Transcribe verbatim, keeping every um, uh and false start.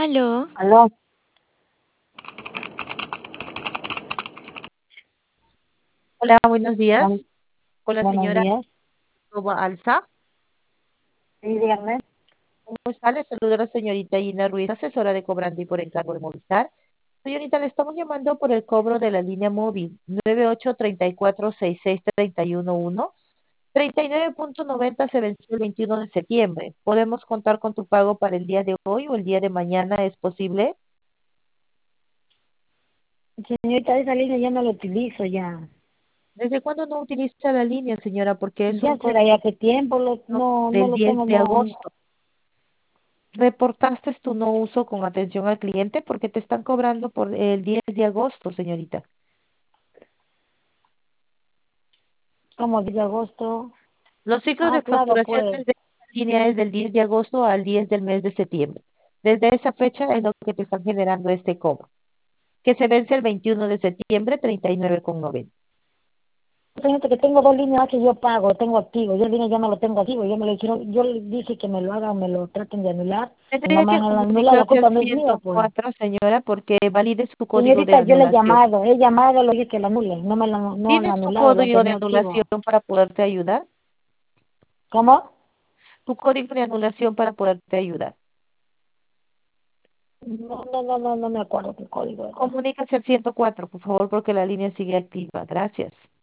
Aló, Aló, Hola, buenos buen- días. Con la buenos señora días. Toba Alza. Sí, dígame. ¿Cómo está? Le saluda la señorita Gina Ruiz, asesora de cobrante y por encargo de Movistar. Señorita, le estamos llamando por el cobro de la línea móvil nueve ocho tres cuatro seis seis tres uno uno. treinta y nueve punto noventa se venció el veintiuno de septiembre. ¿Podemos contar con tu pago para el día de hoy o el día de mañana? ¿Es posible? Señorita, esa línea ya no la utilizo ya. ¿Desde cuándo no utiliza la línea, señora? Porque es Ya un será ya qué tiempo, lo- servicio no, no del lo diez tengo, de no, no. agosto. ¿Reportaste tu no uso con atención al cliente? Porque te están cobrando por el diez de agosto, señorita. Como de agosto. Los ciclos Ah, de claro, facturación pues. desde esta línea es del diez de agosto al diez del mes de septiembre. Desde esa fecha es lo que te están generando este cobro, que se vence el veintiuno de septiembre, treinta y nueve con noventa. Señorita, que tengo dos líneas que yo pago, tengo activo. Yo el línea ya no lo tengo activo. Yo me lo dijeron, yo le dije que me lo hagan, me lo traten de anular. Y no Tendría me que han anulado, la comunicarse al culpa no es mía, pues. ciento cuatro, señora, porque valide su código de Señorita, yo le he anulación. llamado, he llamado, le dije que lo anulen. No me lo no han ¿Tienes tu anulado, lo han código de tenido anulación activo. para poderte ayudar? ¿Cómo? Tu código de anulación para poderte ayudar. No, no, no, no, no me acuerdo qué código era. Comunícase al ciento cuatro, por favor, porque la línea sigue activa. Gracias.